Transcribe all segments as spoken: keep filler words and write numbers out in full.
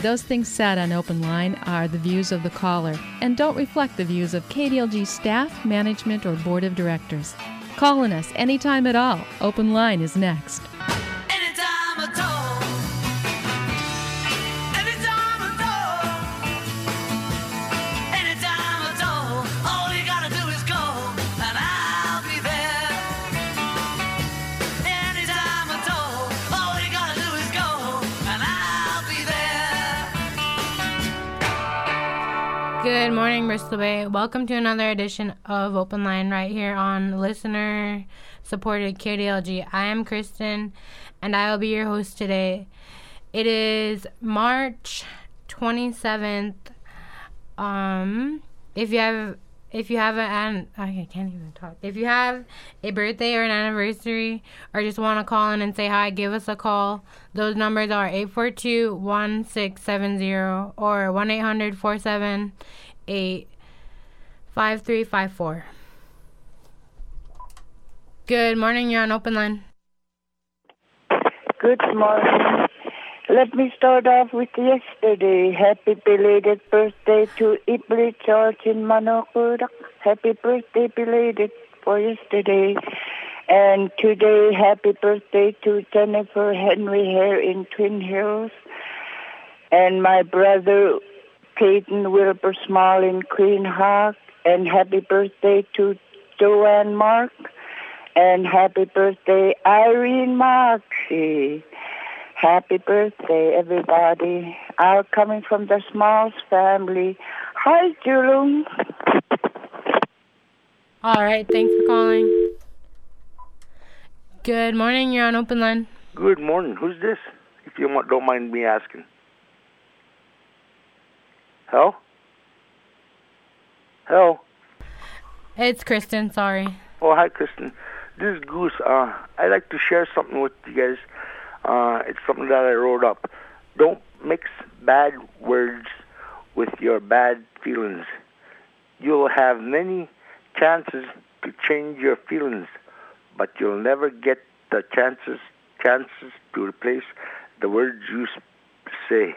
Those things said on Open Line are the views of the caller and don't reflect the views of K D L G staff, management, or board of directors. Calling us anytime at all. Open Line is next. Anytime at all. Anytime at all. Anytime at all. All you gotta do is call and I'll be there. Anytime at all. All you gotta do is go and I'll be there. Good morning, Bristol Bay. Welcome to another edition of Open Line right here on listener supported K D L G. I am Kristen, and I will be your host today. It is March twenty-seventh. Um, if you have, if you have an, I can't even talk. If you have a birthday or an anniversary, or just want to call in and say hi, give us a call. Those numbers are eight four two, one six seven zero or one eight hundred, four seven eight, five three five four. Good morning, you're on Open Line. Good morning. Let me start off with yesterday. Happy belated birthday to Ibli George in Manokurak. Happy birthday belated for yesterday. And today, happy birthday to Jennifer Henry Hare in Twin Hills. And my brother, Peyton Wilbur Small in Queen Hawk. And happy birthday to Joanne Mark. And happy birthday, Irene Moxie. Happy birthday, everybody. All coming from the Smalls family. Hi, Julung. All right, thanks for calling. Good morning, you're on Open Line. Good morning. Who's this? If you want, don't mind me asking. Hello? Hello? It's Kristen, sorry. Oh, hi, Kristen. This is Goose. Uh, I'd like to share something with you guys. Uh, it's something that I wrote up. Don't mix bad words with your bad feelings. You'll have many chances to change your feelings, but you'll never get the chances chances to replace the words you say.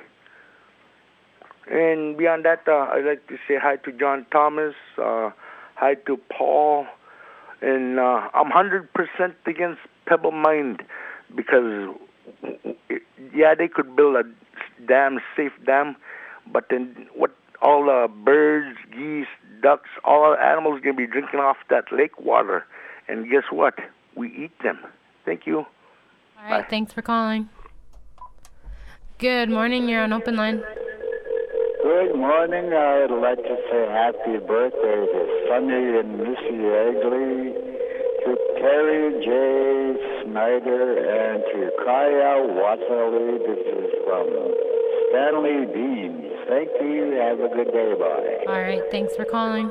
And beyond that, uh, I'd like to say hi to John Thomas, uh, hi to Paul, and uh, I'm one hundred percent against Pebble Mine because, yeah, they could build a dam, safe dam, but then what? All the birds, geese, ducks, all the animals are going to be drinking off that lake water, and guess what? We eat them. Thank you. All right, Bye. Thanks for calling. Good morning, you're on Open Line. Good morning. I'd like to say happy birthday to Sonny and Missy Egley, to Terry J. Snyder, and to Kaya Watley. This is from Stanley Beans. Thank you. Have a good day. Bye. All right. Thanks for calling.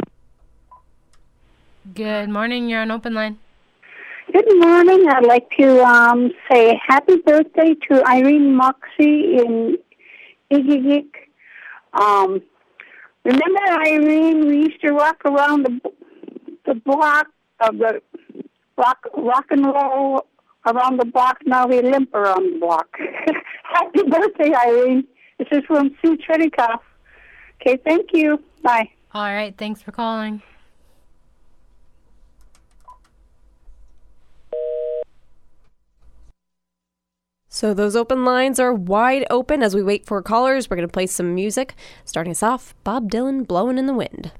Good morning. You're on Open Line. Good morning. I'd like to um, say happy birthday to Irene Moxie in Igigik. Um, remember, Irene, we used to rock around the the block of the rock rock and roll around the block. Now we limp around the block. Happy birthday, Irene. This is from Sue Tredikoff. Okay, thank you. Bye. All right, thanks for calling. So those open lines are wide open as we wait for callers. We're going to play some music. Starting us off, Bob Dylan, Blowing in the Wind.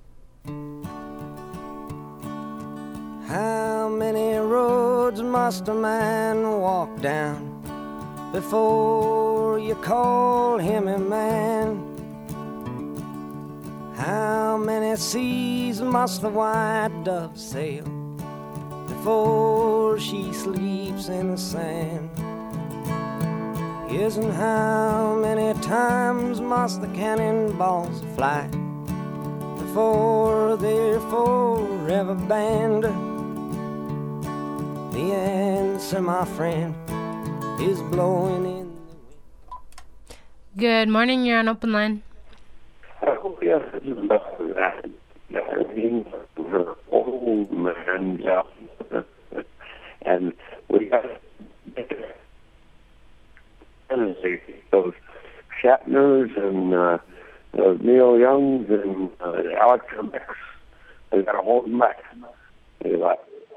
How many roads must a man walk down before you call him a man? How many seas must the white dove sail before she sleeps in the sand? Yes, and how many times must the cannonballs fly before they're forever banned? The answer, my friend, is blowing in the wind. Good morning, you're on Open Line. Oh, yes, it's about that. I mean, we're old man, yeah. And we got to those Shatners and uh, uh, Neil Youngs and uh, Alex Trebek. They got to hold them back. Anyway.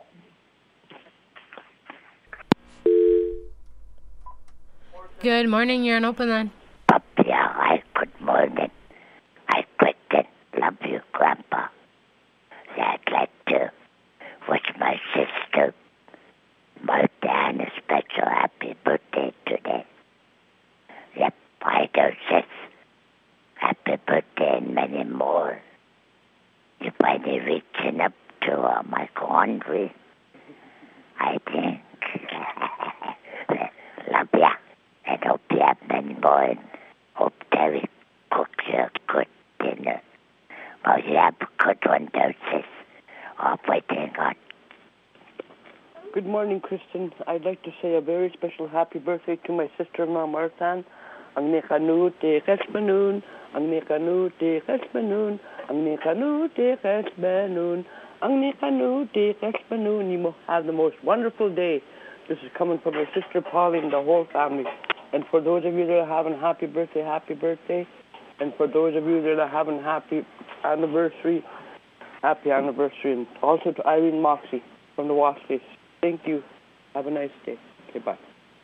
Good morning, you're on Open Line. Yeah, hi, good morning. I Kristen, love you, Grandpa. So I'd like to wish my sister, Martha, a special happy birthday today. Yep, I do, sis. Happy birthday and many more. You finally reaching up to uh, my laundry, I think. Love ya. And hope you have many more. And hope Terry cooks you a good dinner. Well, you have a good one, there, sis. Off waiting on. Good morning, Kristen. I'd like to say a very special happy birthday to my sister-in-law, Marthan. Ang nikanuti kesmanun, ang nikanuti kesmanun, ang nikanuti kesmanun, ang nikanuti kesmanun. You must have the most wonderful day. This is coming from my sister Pauline, the whole family. And for those of you that are having happy birthday, happy birthday. And for those of you that are having happy anniversary, happy anniversary. And also to Irene Moxie from the Waskies. Thank you. Have a nice day. Okay, bye.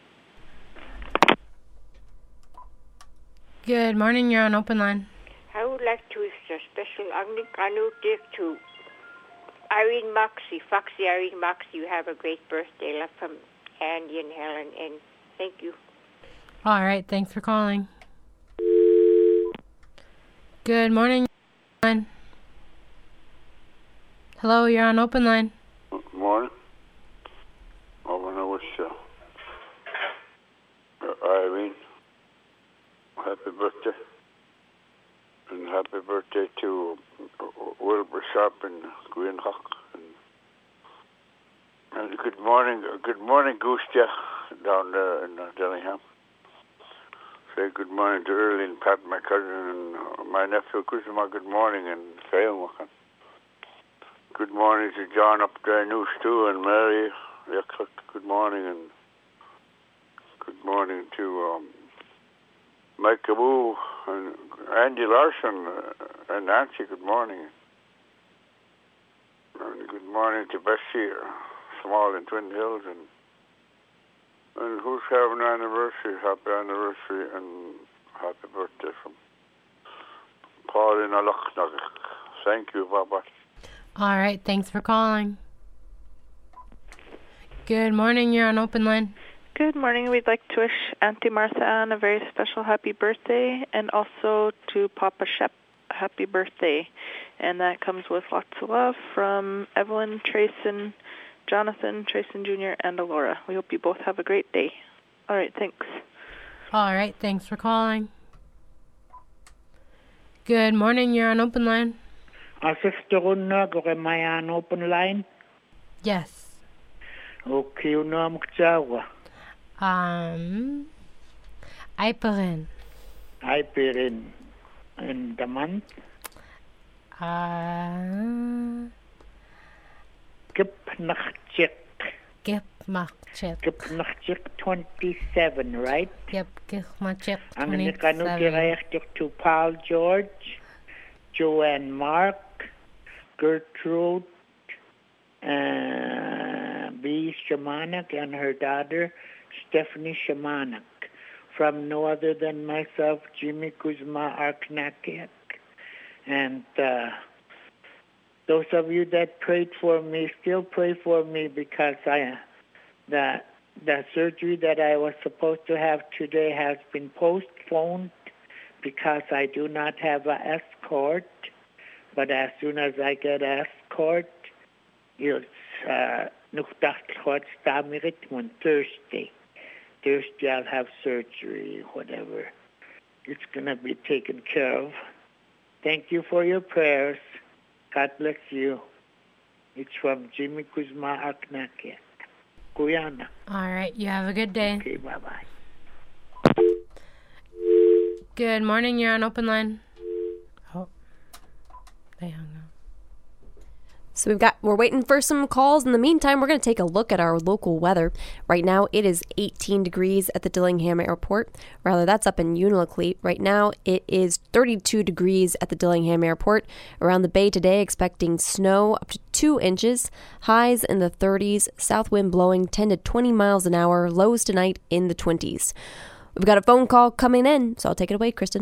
Good morning, you're on Open Line. I would like to wish a special Agni Kanu gift to Irene Moxie, Foxy Irene Moxie. You have a great birthday. Love from Andy and Helen, and thank you. All right, thanks for calling. Good morning. Line. Hello, you're on Open Line. Good morning. I want to wish uh, Irene happy birthday. And happy birthday to uh, Wilbur Sharp and Green Hawk. And, and good morning, uh, good morning, Gustia, down there in uh, Dillingham. Say good morning to Early and Pat, my cousin, and uh, my nephew, Kuzma, good morning, and Fail. Good morning to John up there in News too, and Mary. Good morning, and good morning to um, Mike Cabu and Andy Larson uh, and Nancy. Good morning. And good morning to Bessie, uh, Small in Twin Hills, and and who's having an anniversary? Happy anniversary and happy birthday from Pauline Alochnag. Thank you, Baba. All right, thanks for calling. Good morning, you're on Open Line. Good morning. We'd like to wish Auntie Martha Ann a very special happy birthday, and also to Papa Shep a happy birthday. And that comes with lots of love from Evelyn, Trayson, Jonathan, Trayson Junior, and Alora. We hope you both have a great day. All right, thanks. All right, thanks for calling. Good morning, you're on Open Line. Uh, Sister Runa, go am I on Open Line? Yes. Okay, you know I'm Um, Iperin. Iperin. In the month? Uh, Gipnachchik. Gipnachchik. Gipnachchik twenty-seven, right? Yep, Gipnachchik Ang twenty-seven. nakanukirayach to Paul George, Joanne Mark, Gertrude, uh, B. Shamanak, and her daughter, Stephanie Shamanak, from no other than myself, Jimmy Kuzma Arknakiak. And uh, those of you that prayed for me, still pray for me, because I, the, the surgery that I was supposed to have today has been postponed because I do not have an escort. But as soon as I get an escort, it's uh, on Thursday. Thursday I'll have surgery, whatever. It's going to be taken care of. Thank you for your prayers. God bless you. It's from Jimmy Kuzma Aknakia. Guyana. All right, you have a good day. Okay, bye-bye. Good morning, you're on Open Line. Oh, they hung up. So we've got we're waiting for some calls. In the meantime, we're going to take a look at our local weather. Right now, it is eighteen degrees at the Dillingham Airport. Rather, that's up in Unalakleet. Right now, it is thirty-two degrees at the Dillingham Airport. Around the bay today, expecting snow up to two inches. Highs in the thirties. South wind blowing ten to twenty miles an hour. Lows tonight in the twenties. We've got a phone call coming in, so I'll take it away, Kristen.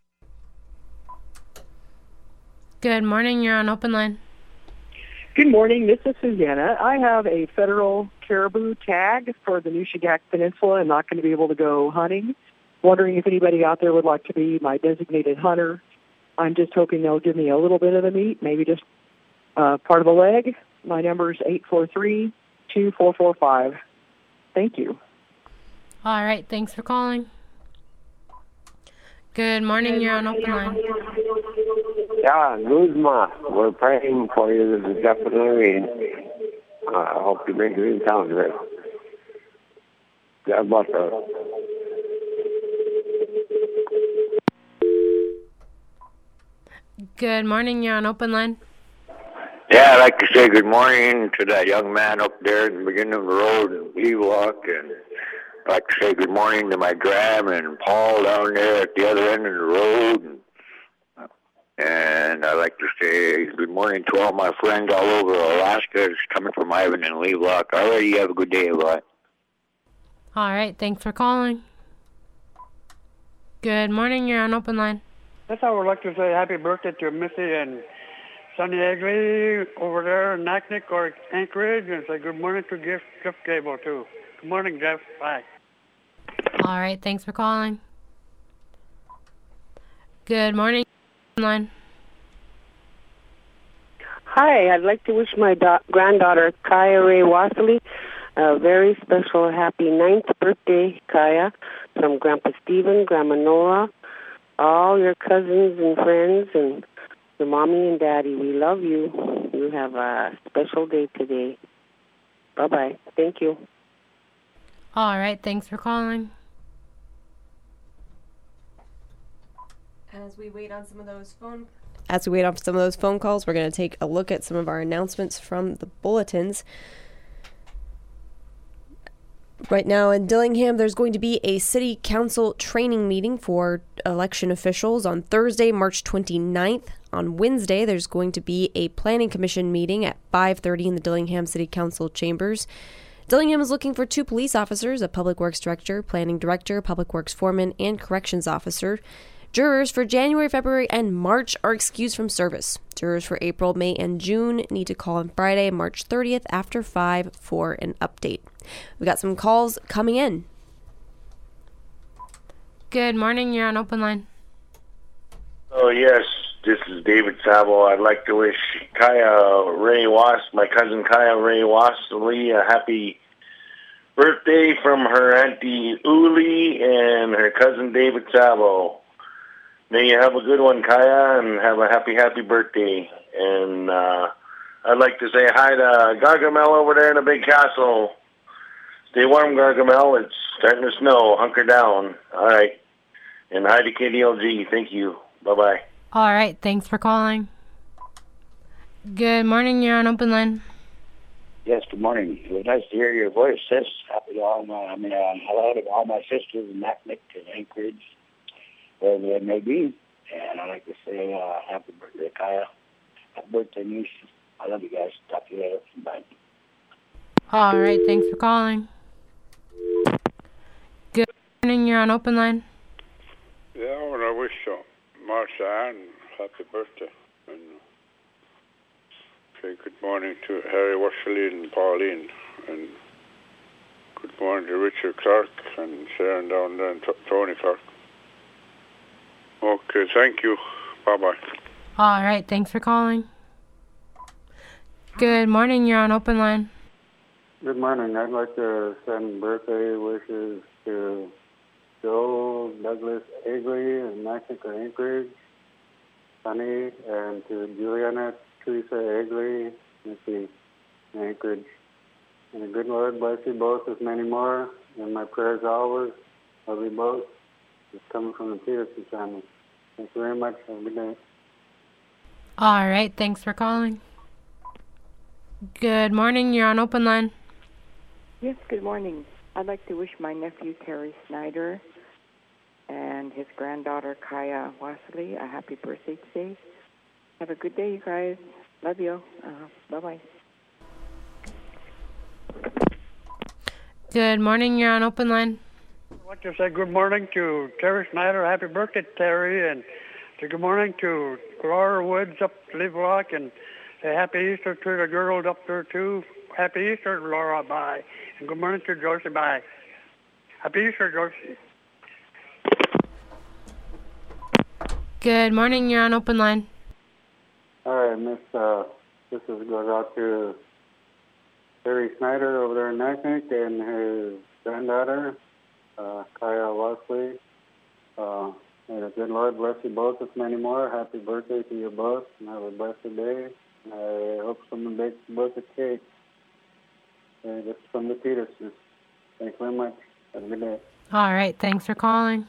Good morning. You're on Open Line. Good morning. This is Susanna. I have a federal caribou tag for the Nushagak Peninsula. I'm not going to be able to go hunting. Wondering if anybody out there would like to be my designated hunter. I'm just hoping they'll give me a little bit of the meat, maybe just uh, part of a leg. My number is eight four three, two four four five. Thank you. All right. Thanks for calling. Good morning. You're on Open Line. Yeah, Guzma, we're praying for you. This is definitely, uh, I hope you make it in town today. God bless you. Good morning. You're on Open Line. Yeah, I'd like to say good morning to that young man up there at the beginning of the road in Ewok, and I'd like to say good morning to my Graham and Paul down there at the other end of the road. And, And I'd like to say good morning to all my friends all over Alaska. It's coming from Ivan and Levelock. All right, you have a good day, bye. All right, thanks for calling. Good morning, you're on Open Line. That's how I would like to say happy birthday to Missy and Sonny Egley over there in Naknek or Anchorage, and say good morning to Jeff, Jeff Gable, too. Good morning, Jeff. Bye. All right, thanks for calling. Good morning. Line. Hi, I'd like to wish my da- granddaughter Kaya Ray Wassley a very special happy ninth birthday, Kaya, from Grandpa Stephen, Grandma Nora, all your cousins and friends, and your mommy and daddy. We love you. You have a special day today. Bye-bye. Thank you. All right, thanks for calling. As we wait on some of those phone As we wait on some of those phone calls, we're going to take a look at some of our announcements from the bulletins. Right now in Dillingham, there's going to be a city council training meeting for election officials on Thursday, March twenty-ninth. On Wednesday, there's going to be a planning commission meeting at five thirty in the Dillingham City Council chambers. Dillingham is looking for two police officers, a public works director, planning director, public works foreman, and corrections officer. Jurors for January, February, and March are excused from service. Jurors for April, May, and June need to call on Friday, March thirtieth after five for an update. We've got some calls coming in. Good morning, you're on Open Line. Oh, yes, this is David Savo. I'd like to wish Kaya Ray Was, my cousin Kaya Ray Wasley, a happy birthday from her Auntie Uli and her cousin David Savo. May you have a good one, Kaya, and have a happy, happy birthday. And uh, I'd like to say hi to Gargamel over there in the big castle. Stay warm, Gargamel. It's starting to snow. Hunker down. All right. And hi to K D L G. Thank you. Bye-bye. All right. Thanks for calling. Good morning. You're on Open Line. Yes, good morning. It was nice to hear your voice, sis. Happy to all my, I mean, uh, hello to all my sisters in Naknek and Anchorage, wherever they may be. And I'd like to say uh, happy birthday, Kaya. Happy birthday, niece. I love you guys. Talk to you later. Bye. All right. Thanks for calling. Good morning. You're on Open Line. Yeah, I want to wish uh, Marcia Ann happy birthday. And say good morning to Harry Washley and Pauline. And good morning to Richard Clark and Sharon down there and T- Tony Clark. Okay, thank you. Bye-bye. All right, thanks for calling. Good morning, you're on Open Line. Good morning. I'd like to send birthday wishes to Joe Douglas Egley in Mexico, Anchorage, Sonny, and to Juliana Teresa Egley, Missy, Anchorage. And the good Lord bless you both with many more. And my prayers always, love you both. It's coming from the Peterson family. Thank you very much. Have a good day. All right. Thanks for calling. Good morning. You're on Open Line. Yes, good morning. I'd like to wish my nephew Terry Snyder and his granddaughter Kaya Wasley a happy birthday today. Have a good day, you guys. Love you. Uh, bye-bye. Good morning. You're on Open Line. I want to say good morning to Terry Snyder. Happy birthday, Terry. And say good morning to Laura Woods up to Livelock. And say happy Easter to the girls up there, too. Happy Easter, Laura. Bye. And good morning to Joyce. Bye. Happy Easter, Joyce. Good morning. You're on Open Line. All right, Miss. Uh, this is goes out to Terry Snyder over there in Naknek and his granddaughter, uh, Kaya Wasley. Uh, may the good Lord bless you both with many more. Happy birthday to you both, and have a blessed day. I hope someone bakes you both a cake. And this is from the Petersons. Thanks very much. Have a good day. All right. Thanks for calling.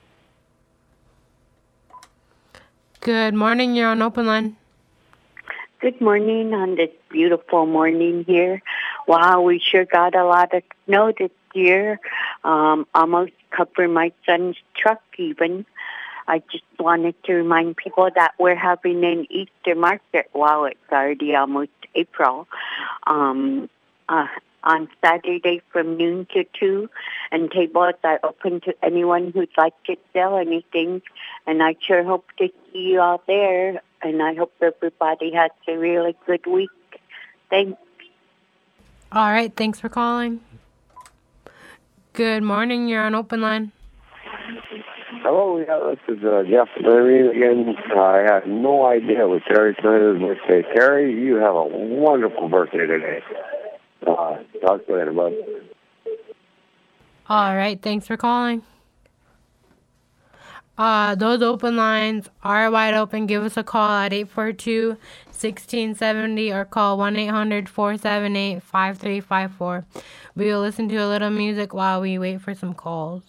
Good morning. You're on Open Line. Good morning on this beautiful morning here. Wow, we sure got a lot of snow this year. Um, almost covered my son's truck even. I just wanted to remind people that we're having an Easter market. Wow, it's already almost April. Um, uh, on Saturday from noon to two, and tables are open to anyone who'd like to sell anything. And I sure hope to see you all there, and I hope everybody has a really good week. Thanks. All right, thanks for calling. Good morning, you're on Open Line. Hello, yeah, this is uh, Jeff Larry again. Uh, I had no idea it was Terry Snyder's birthday. Terry, you have a wonderful birthday today. Uh, talk to you later, bud. All right, thanks for calling. Uh, those open lines are wide open. Give us a call at eight four two, one six seven zero or call one eight hundred, four seven eight, five three five four. We will listen to a little music while we wait for some calls.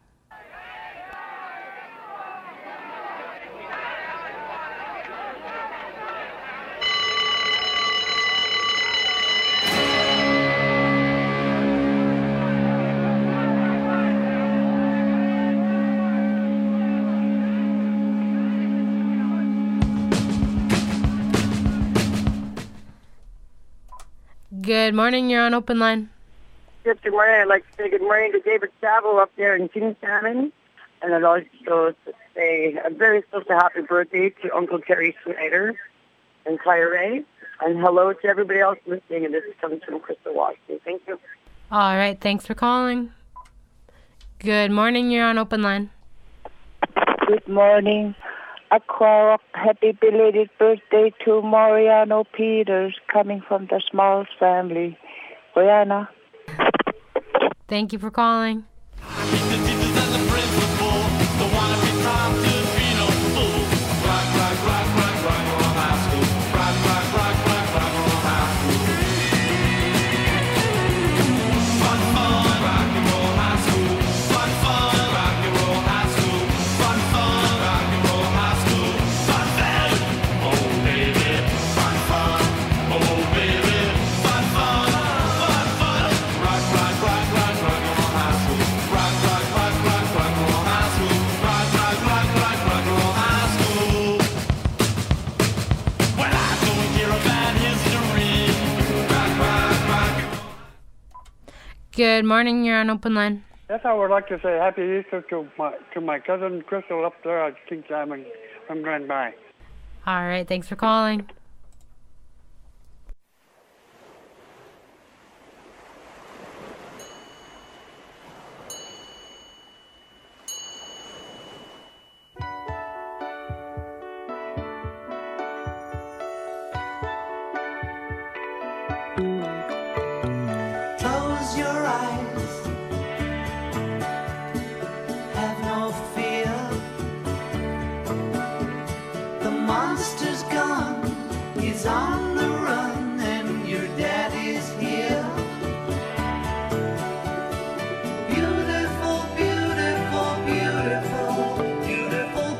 Good morning, you're on Open Line. Yes, good morning. I'd like to say good morning to David Savo up there in Kingstown. And I'd also say a very special happy birthday to Uncle Terry Snyder and Claire Ray. And hello to everybody else listening. And this is coming from Crystal Washington. Thank you. All right, thanks for calling. Good morning, you're on Open Line. Good morning. A choir of happy belated birthday to Mariano Peters, coming from the Smalls family. Brianna. Thank you for calling. Good morning, you're on Open Line. Yes, I would like to say happy Easter to my to my cousin Crystal up there at King Simon from Grand Bay. All right, thanks for calling. Close your eyes, have no fear. The monster's gone, he's on the run, and your daddy's here. Beautiful, beautiful, beautiful, beautiful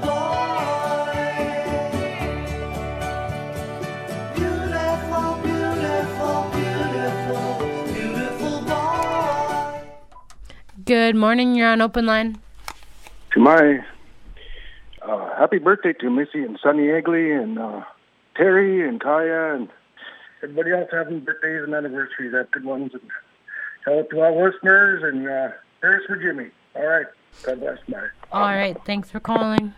boy. Beautiful, beautiful. Good morning. You're on Open Line. To my uh, happy birthday to Missy and Sonny Egley and uh, Terry and Kaya and everybody else having birthdays and anniversaries. Have good ones. And tell it to our listeners and uh, prayers for Jimmy. All right. God bless. Bye. All right. Thanks for calling.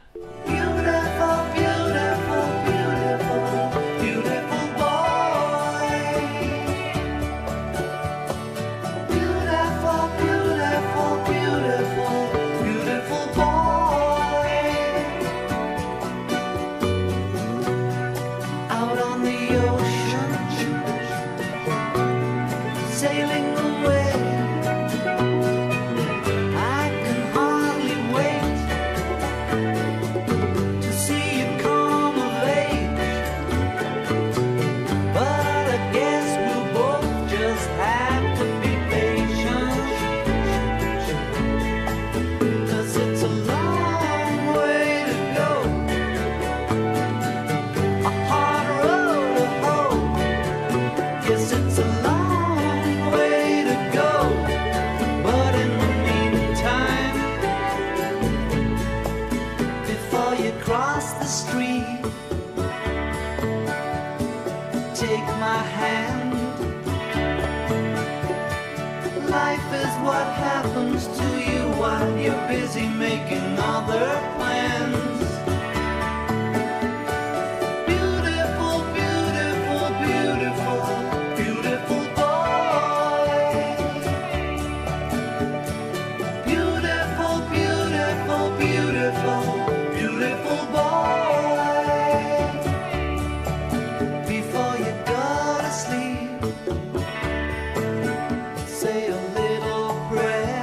Busy making other plans. Beautiful, beautiful, beautiful, beautiful boy. Beautiful, beautiful, beautiful, beautiful boy. Before you go to sleep, say a little prayer.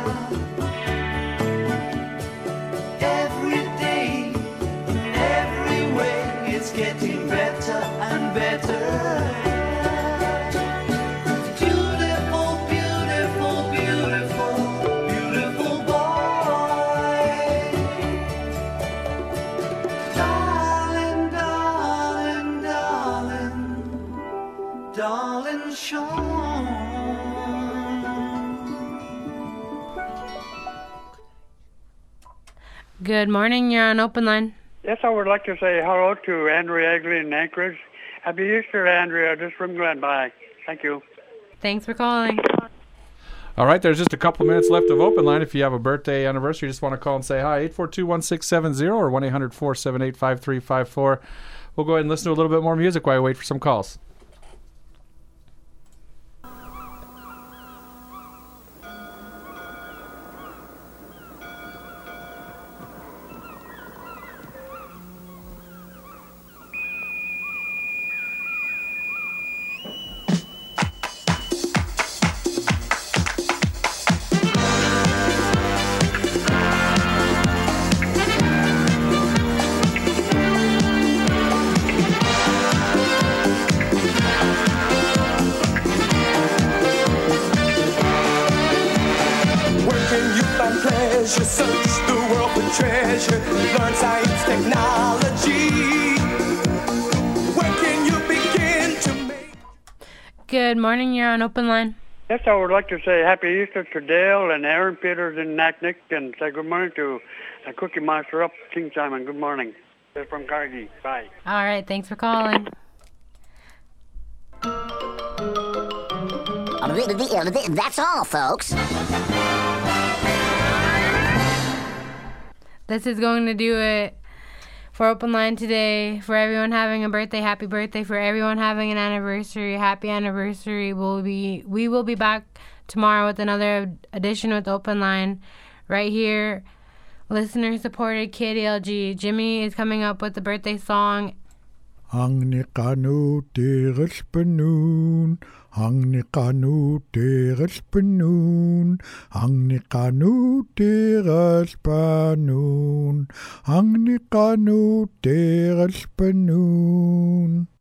Getting better and better. Beautiful, beautiful, beautiful, beautiful boy. Darling, darling, darling, darling Sean. Good morning. You're on Open Line. Yes, I would like to say hello to Andrea Egley in Anchorage. Happy Easter, Andrea, just from Glen. Bye. Thank you. Thanks for calling. All right, there's just a couple minutes left of Open Line. If you have a birthday anniversary, you just want to call and say hi, eight four two, one six seven zero or one eight hundred, four seven eight, five three five four. We'll go ahead and listen to a little bit more music while we wait for some calls. Search the world for treasure, learn science, technology. Where can you begin to make? Good morning, you're on Open Line. Yes, I would like to say happy Easter to Dale and Aaron Peters in Naknek, and say good morning to uh, Cookie Monster up King Simon. Good morning. They're from Carnegie. Bye. All right, thanks for calling. That's all, folks. This is going to do it for Open Line today. For everyone having a birthday, happy birthday. For everyone having an anniversary, happy anniversary. We'll be we will be back tomorrow with another edition with Open Line right here. Listener supported K D L G. Jimmy is coming up with the birthday song. Ang ni kanu teres penun, ang ni kanu teres penun, ang ni kanu teres penun, ang ni kanu teres penun.